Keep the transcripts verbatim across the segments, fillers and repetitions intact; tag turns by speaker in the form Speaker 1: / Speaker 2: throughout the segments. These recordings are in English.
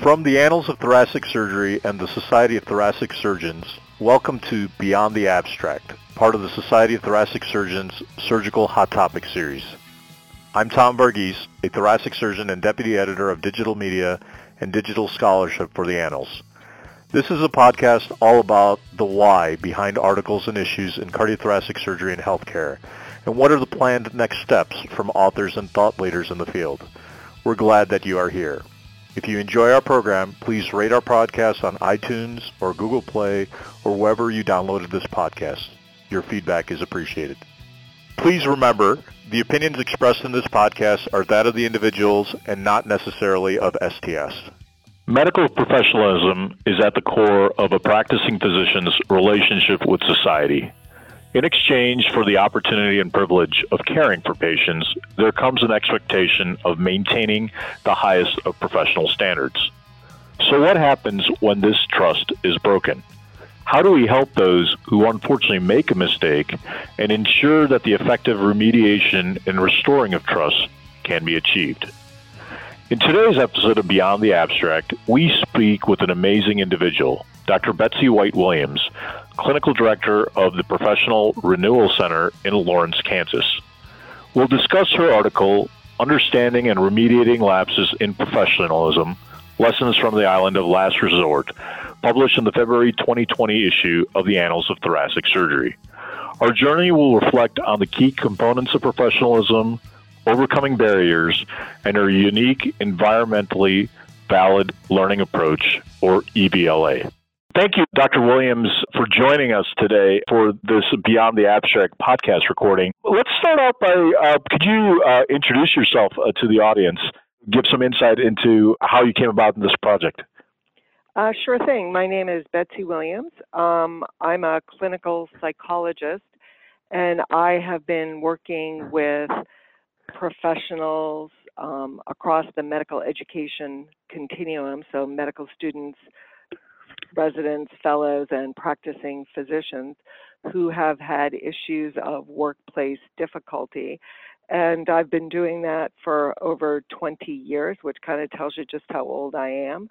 Speaker 1: From the Annals of Thoracic Surgery and the Society of Thoracic Surgeons, welcome to Beyond the Abstract, part of the Society of Thoracic Surgeons Surgical Hot Topic series. I'm Tom Varghese, a thoracic surgeon and deputy editor of digital media and digital scholarship for the Annals. This is a podcast all about the why behind articles and issues in cardiothoracic surgery and healthcare, and what are the planned next steps from authors and thought leaders in the field. We're glad that you are here. If you enjoy our program, please rate our podcast on iTunes or Google Play or wherever you downloaded this podcast. Your feedback is appreciated. Please remember, the opinions expressed in this podcast are that of the individuals and not necessarily of S T S. Medical professionalism is at the core of a practicing physician's relationship with society. In exchange for the opportunity and privilege of caring for patients, there comes an expectation of maintaining the highest of professional standards. So what happens when this trust is broken? How do we help those who unfortunately make a mistake and ensure that the effective remediation and restoring of trust can be achieved? In today's episode of Beyond the Abstract, we speak with an amazing individual, Doctor Betsy White-Williams, Clinical Director of the Professional Renewal Center in Lawrence, Kansas. We'll discuss her article, Understanding and Remediating Lapses in Professionalism, Lessons from the Island of Last Resort, published in the February twenty twenty issue of the Annals of Thoracic Surgery. Our journey will reflect on the key components of professionalism, overcoming barriers, and her unique environmentally valid learning approach, or E V L A. Thank you, Doctor Williams, for joining us today for this Beyond the Abstract podcast recording. Let's start out by, uh, could you uh, introduce yourself uh, to the audience, give some insight into how you came about in this project?
Speaker 2: Uh, sure thing. My name is Betsy Williams. Um, I'm a clinical psychologist, and I have been working with professionals um, across the medical education continuum, so medical students, residents, fellows, and practicing physicians who have had issues of workplace difficulty. And I've been doing that for over twenty years, which kind of tells you just how old I am.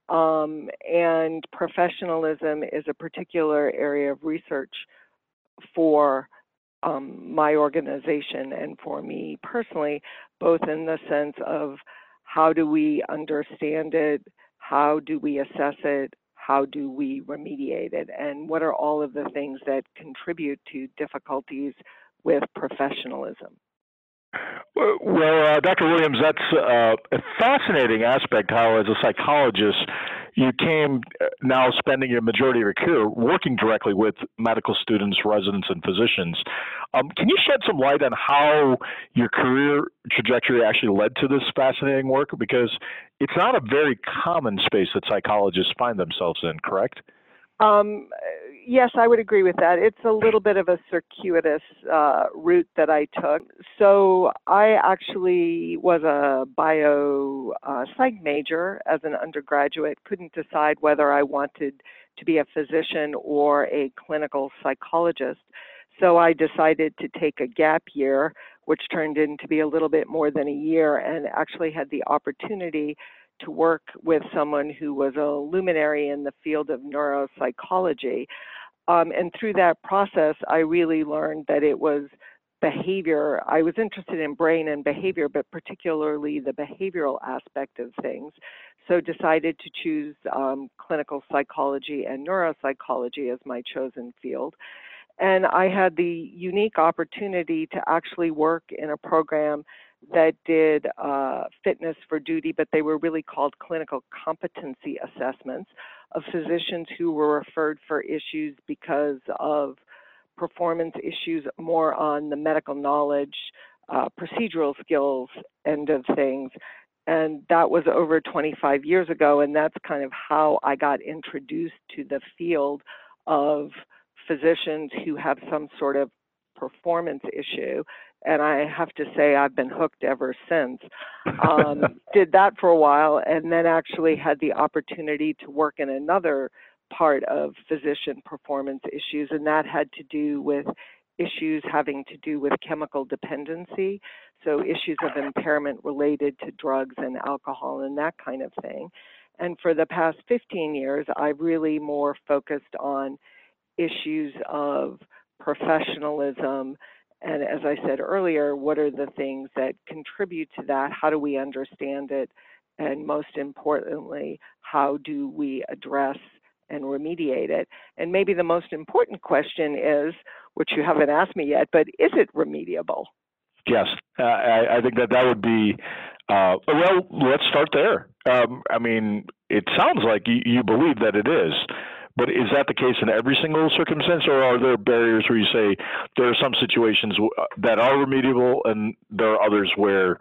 Speaker 2: Um, and professionalism is a particular area of research for um, my organization and for me personally, both in the sense of how do we understand it, how do we assess it, how do we remediate it, and what are all of the things that contribute to difficulties with professionalism?
Speaker 1: Well, uh, Doctor Williams, that's uh, a fascinating aspect how, as a psychologist, you came now spending your majority of your career working directly with medical students, residents, and physicians. Um, can you shed some light on how your career trajectory actually led to this fascinating work? Because it's not a very common space that psychologists find themselves in, correct?
Speaker 2: Um, yes, I would agree with that. It's a little bit of a circuitous uh, route that I took. So I actually was a bio uh, psych major as an undergraduate, couldn't decide whether I wanted to be a physician or a clinical psychologist. So I decided to take a gap year, which turned into to be a little bit more than a year, and actually had the opportunity to work with someone who was a luminary in the field of neuropsychology. Um, and through that process, I really learned that it was behavior. I was interested in brain and behavior, but particularly the behavioral aspect of things. So decided to choose um, clinical psychology and neuropsychology as my chosen field. And I had the unique opportunity to actually work in a program that did uh, fitness for duty, but they were really called clinical competency assessments of physicians who were referred for issues because of performance issues more on the medical knowledge, uh, procedural skills end of things. And that was over twenty-five years ago, and that's kind of how I got introduced to the field of physicians who have some sort of performance issue. And I have to say I've been hooked ever since. Um, did that for a while, and then actually had the opportunity to work in another part of physician performance issues, and that had to do with issues having to do with chemical dependency, so issues of impairment related to drugs and alcohol and that kind of thing. And for the past fifteen years, I've really more focused on issues of professionalism. And as I said earlier, what are the things that contribute to that? How do we understand it? And most importantly, how do we address and remediate it? And maybe the most important question is, which you haven't asked me yet, but is it remediable?
Speaker 3: Yes, uh, I, I think that that would be, uh, well, let's start there. Um, I mean, it sounds like you, you believe that it is, but is that the case in every single circumstance, or are there barriers where you say there are some situations that are remediable and there are others where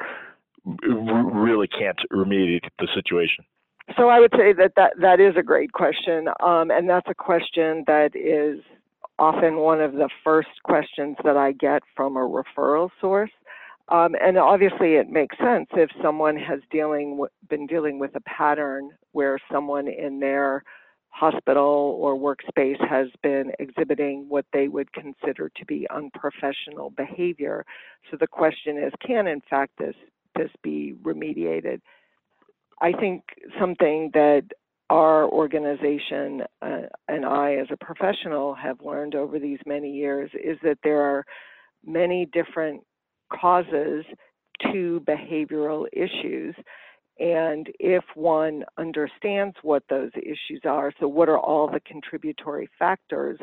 Speaker 3: you really can't remediate the situation?
Speaker 2: So I would say that that, that is a great question, um, and that's a question that is often one of the first questions that I get from a referral source. Um, and obviously it makes sense if someone has dealing w- been dealing with a pattern where someone in their hospital or workspace has been exhibiting what they would consider to be unprofessional behavior. So the question is, can in fact this, this be remediated? I think something that our organization uh, and I as a professional have learned over these many years is that there are many different causes to behavioral issues. And if one understands what those issues are, so what are all the contributory factors,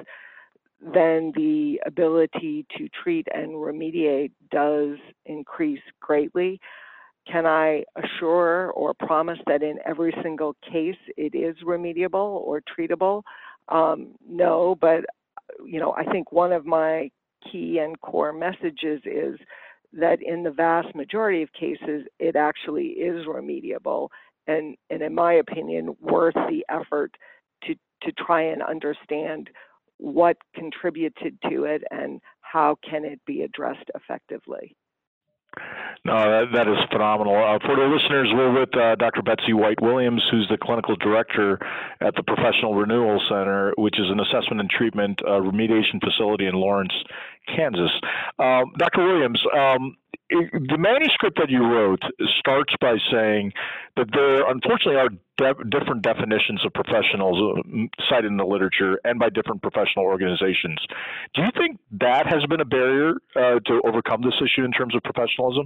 Speaker 2: then the ability to treat and remediate does increase greatly. Can I assure or promise that in every single case it is remediable or treatable? Um, no, but you know, I think one of my key and core messages is that in the vast majority of cases, it actually is remediable, and, and in my opinion, worth the effort to, to try and understand what contributed to it and how can it be addressed effectively.
Speaker 3: No, that, that is phenomenal. Uh, for the listeners, we're with uh, Doctor Betsy White-Williams, who's the clinical director at the Professional Renewal Center, which is an assessment and treatment uh, remediation facility in Lawrence, Kansas. Um, Doctor Williams, um, it, the manuscript that you wrote starts by saying that there unfortunately are de- different definitions of professionals uh, cited in the literature and by different professional organizations. Do you think that has been a barrier uh, to overcome this issue in terms of professionalism?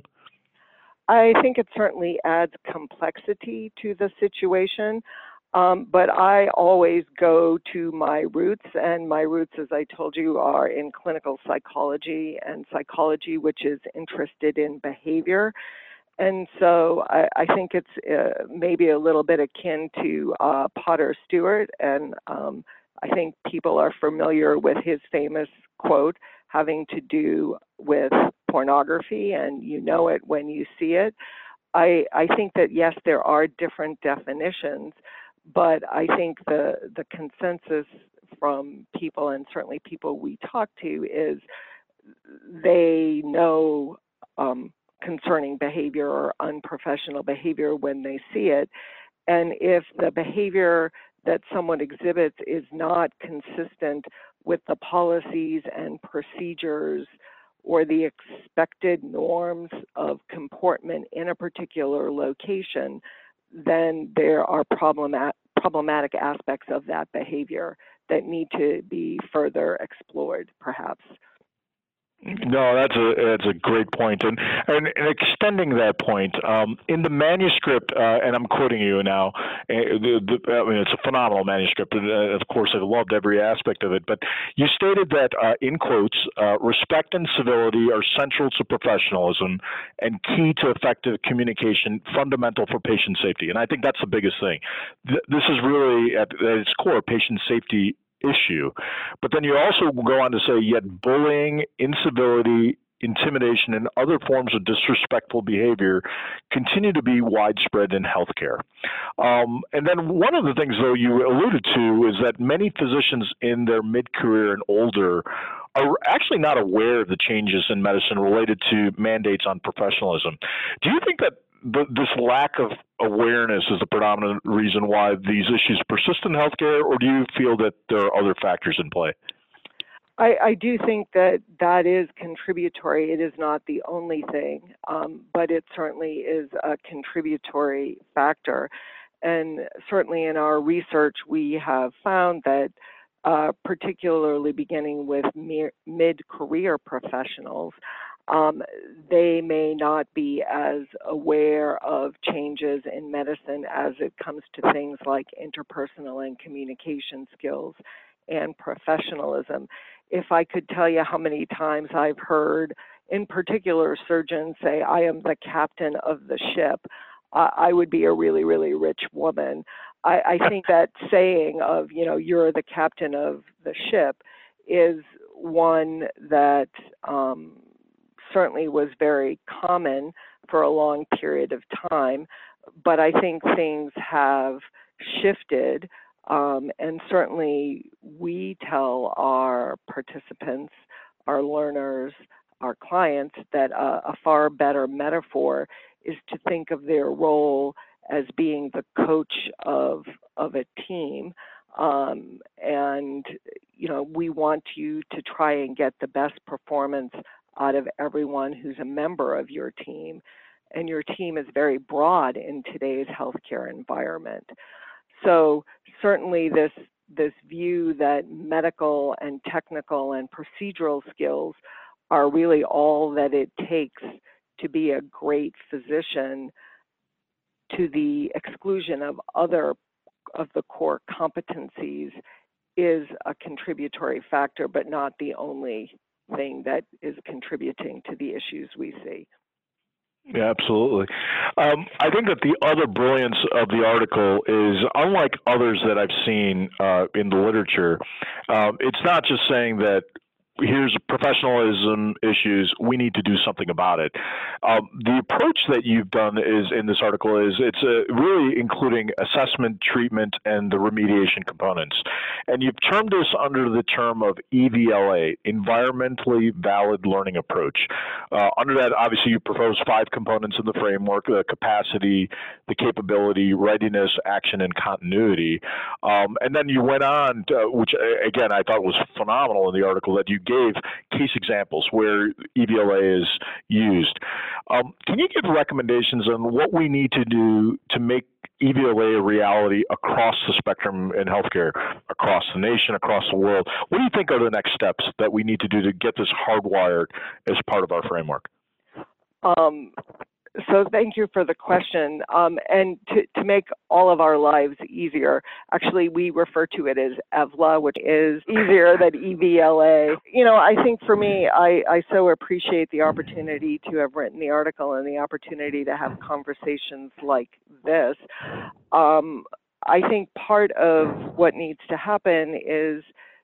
Speaker 2: I think it certainly adds complexity to the situation, um, but I always go to my roots, and my roots, as I told you, are in clinical psychology and psychology, which is interested in behavior. And so I, I think it's uh, maybe a little bit akin to uh, Potter Stewart, and um, I think people are familiar with his famous quote having to do with pornography, and you know it when you see it. I, I think that, yes, there are different definitions, but I think the, the consensus from people, and certainly people we talk to, is they know um, concerning behavior or unprofessional behavior when they see it. And if the behavior that someone exhibits is not consistent with the policies and procedures or the expected norms of comportment in a particular location, then there are problematic, problematic aspects of that behavior that need to be further explored, perhaps.
Speaker 3: No, that's a that's a great point, and and, and extending that point um, in the manuscript, uh, and I'm quoting you now. Uh, the, the, I mean, it's a phenomenal manuscript, and uh, of course, I loved every aspect of it. But you stated that, uh, in quotes, uh, respect and civility are central to professionalism and key to effective communication, fundamental for patient safety. And I think that's the biggest thing. Th- this is really at, at its core patient safety issue. But then you also go on to say, yet bullying, incivility, intimidation, and other forms of disrespectful behavior continue to be widespread in healthcare. Um, and then one of the things, though, you alluded to is that many physicians in their mid-career and older are actually not aware of the changes in medicine related to mandates on professionalism. Do you think that The, this lack of awareness is the predominant reason why these issues persist in healthcare, or do you feel that there are other factors in play?
Speaker 2: I, I do think that that is contributory. It is not the only thing, um, but it certainly is a contributory factor. and certainly in our research, we have found that uh, particularly beginning with mid-career professionals, um, they may not be as aware of changes in medicine as it comes to things like interpersonal and communication skills and professionalism. If I could tell you how many times I've heard, in particular, surgeons say, "I am the captain of the ship," uh, I would be a really, really rich woman. I, I think that saying of, you know, you're the captain of the ship is one that um, certainly was very common for a long period of time, but I think things have shifted. Um, and certainly we tell our participants, our learners, our clients that uh, a far better metaphor is to think of their role as being the coach of, of a team. Um, and, you know, we want you to try and get the best performance out of everyone who's a member of your team. And your team is very broad in today's healthcare environment. So certainly this, this view that medical and technical and procedural skills are really all that it takes to be a great physician, to the exclusion of other of the core competencies, is a contributory factor, but not the only thing that is contributing to the issues we see.
Speaker 3: Yeah, absolutely. Um, I think that the other brilliance of the article is, unlike others that I've seen uh, in the literature, um, it's not just saying that here's professionalism issues, we need to do something about it. Um, the approach that you've done is in this article is it's a, really including assessment, treatment, and the remediation components. And you've termed this under the term of E V L A, Environmentally Valid Learning Approach. Uh, under that, obviously, you propose five components in the framework: the capacity, the capability, readiness, action, and continuity. Um, and then you went on, to, which again I thought was phenomenal in the article, that you gave case examples where E V L A is used. Um, can you give recommendations on what we need to do to make E V L A a reality across the spectrum in healthcare, across the nation, across the world? What do you think are the next steps that we need to do to get this hardwired as part of our framework?
Speaker 2: Um, so thank you for the question. Um, and to, to make all of our lives easier, actually we refer to it as E V L A, which is easier than E V L A. You know, I think for me, I, I so appreciate the opportunity to have written the article and the opportunity to have conversations like this. Um, I think part of what needs to happen is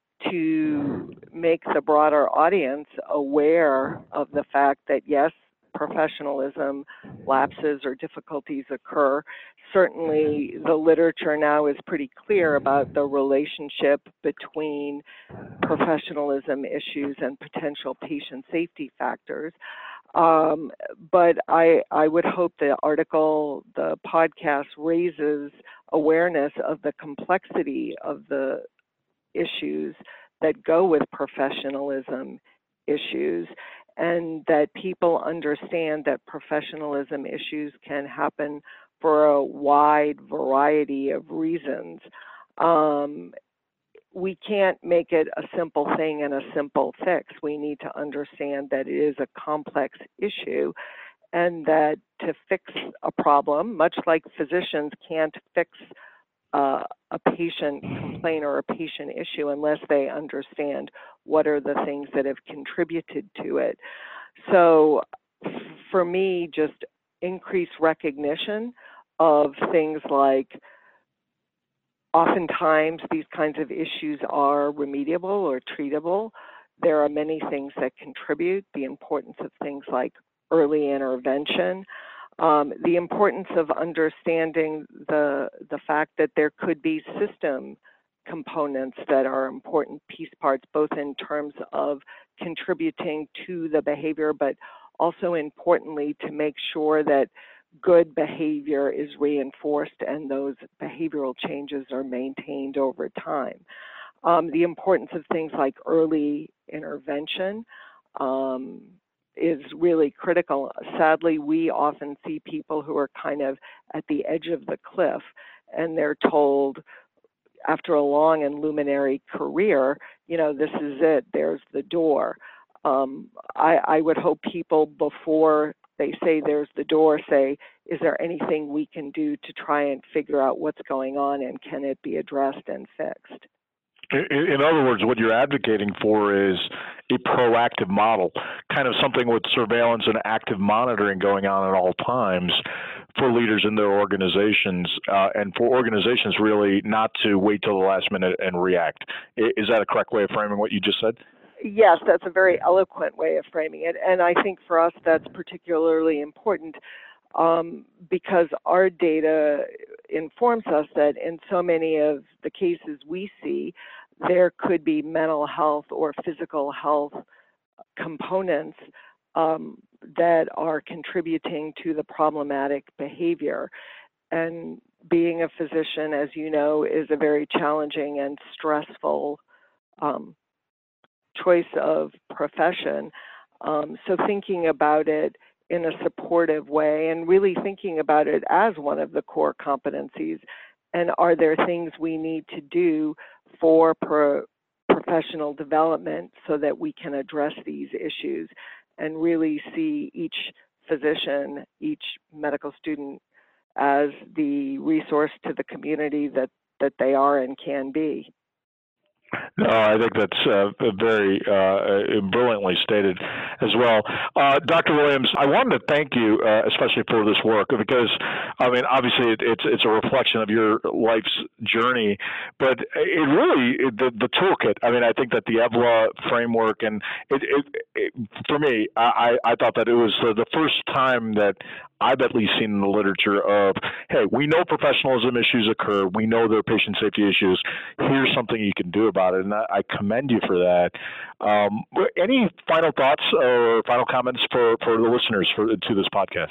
Speaker 2: to make the broader audience aware of the fact that, yes, professionalism, lapses, or difficulties occur. Certainly, the literature now is pretty clear about the relationship between professionalism issues and potential patient safety factors. Um, but I, I would hope the article, the podcast, raises awareness of the complexity of the issues that go with professionalism issues, and that people understand that professionalism issues can happen for a wide variety of reasons. Um, we can't make it a simple thing and a simple fix. We need to understand that it is a complex issue, and that to fix a problem, much like physicians can't fix Uh, a patient complaint or a patient issue unless they understand what are the things that have contributed to it. So for me, just increased recognition of things like oftentimes these kinds of issues are remediable or treatable. There are many things that contribute, the importance of things like early intervention. Um, the importance of understanding the, the fact that there could be system components that are important piece parts, both in terms of contributing to the behavior, but also importantly to make sure that good behavior is reinforced and those behavioral changes are maintained over time. Um, the importance of things like early intervention, um, is really critical. Sadly, we often see people who are kind of at the edge of the cliff, and they're told after a long and luminary career, you know, this is it, there's the door. Um, I, I would hope people, before they say there's the door, say, is there anything we can do to try and figure out what's going on, and can it be addressed and fixed?
Speaker 3: In other words, what you're advocating for is a proactive model, kind of something with surveillance and active monitoring going on at all times for leaders in their organizations, uh, and for organizations really not to wait till the last minute and react. Is that a correct way of framing what you just said?
Speaker 2: Yes, that's a very eloquent way of framing it. And I think for us that's particularly important um, because our data informs us that in so many of the cases we see, there could be mental health or physical health components um, that are contributing to the problematic behavior. And being a physician, as you know, is a very challenging and stressful um, choice of profession. Um, so thinking about it in a supportive way and really thinking about it as one of the core competencies, and are there things we need to do for pro professional development so that we can address these issues and really see each physician, each medical student as the resource to the community that, that they are and can be.
Speaker 3: No, I think that's uh, very uh, brilliantly stated as well. Uh, Doctor Williams, I wanted to thank you, uh, especially for this work, because, I mean, obviously it, it's it's a reflection of your life's journey, but it really, it, the, the toolkit, I mean, I think that the E B L A framework, and it, it, it, for me, I, I thought that it was the first time that I've at least seen in the literature of, hey, we know professionalism issues occur. We know there are patient safety issues. Here's something you can do about it. And I, I commend you for that. Um, any final thoughts or final comments for, for the listeners for, to this podcast?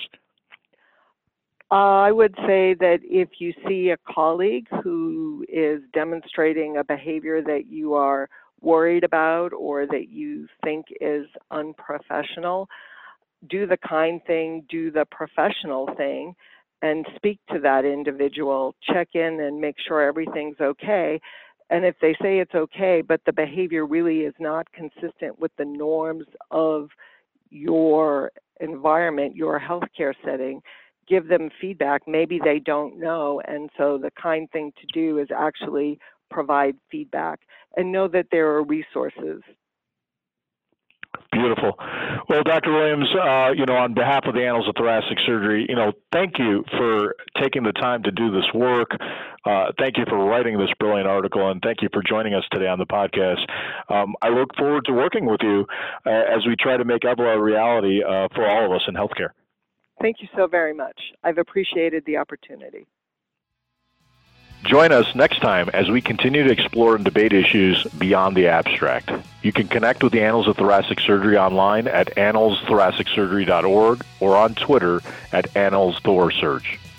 Speaker 2: Uh, I would say that if you see a colleague who is demonstrating a behavior that you are worried about or that you think is unprofessional, do the kind thing, do the professional thing, and speak to that individual, check in and make sure everything's okay. And if they say it's okay, but the behavior really is not consistent with the norms of your environment, your healthcare setting, give them feedback. Maybe they don't know, and so the kind thing to do is actually provide feedback and know that there are resources.
Speaker 3: Beautiful. Well, Doctor Williams, uh, you know, on behalf of the Annals of Thoracic Surgery, you know, thank you for taking the time to do this work. Uh, thank you for writing this brilliant article, and thank you for joining us today on the podcast. Um, I look forward to working with you uh, as we try to make E B L A a reality uh, for all of us in healthcare.
Speaker 2: Thank you so very much. I've appreciated the opportunity.
Speaker 1: Join us next time as we continue to explore and debate issues beyond the abstract. You can connect with the Annals of Thoracic Surgery online at annals thoracic surgery dot org or on Twitter at annals thor surge.